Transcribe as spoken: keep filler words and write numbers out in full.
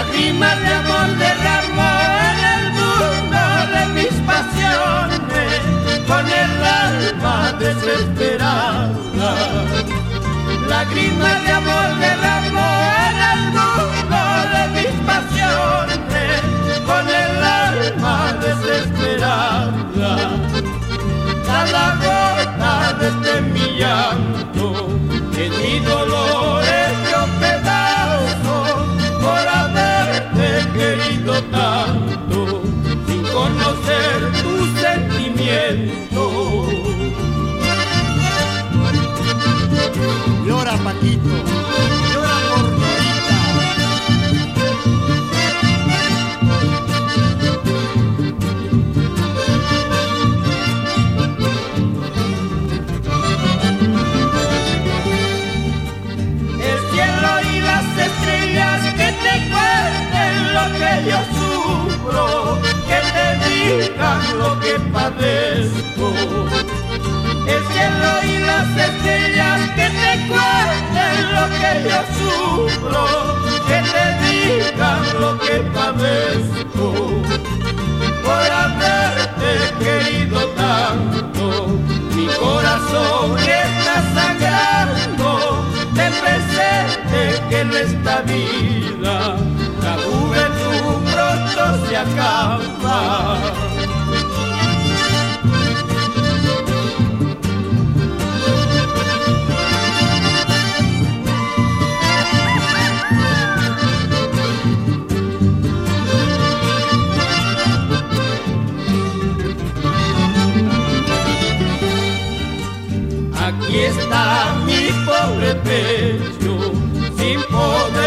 lágrimas de amor derramó en el mundo de mis pasiones, con el alma desesperada. Lágrimas de amor derramó en el mundo de mis pasiones, con el alma desesperada. Cada gota de este mi llanto, en mi dolor hecho pedazos, por haberte querido tanto, sin conocer tus sentimientos. Llora, Paquito, llora por Norita. El cielo y las estrellas que te cuenten lo que yo sufro, que te digan lo que padezco. El cielo y las estrellas que te cuenten lo que yo sufro, que te digan lo que padezco. Por haberte querido tanto, mi corazón está sangrando de presente que en esta vida la juventud pronto se acaba. Aquí está mi pobre pecho, sin poder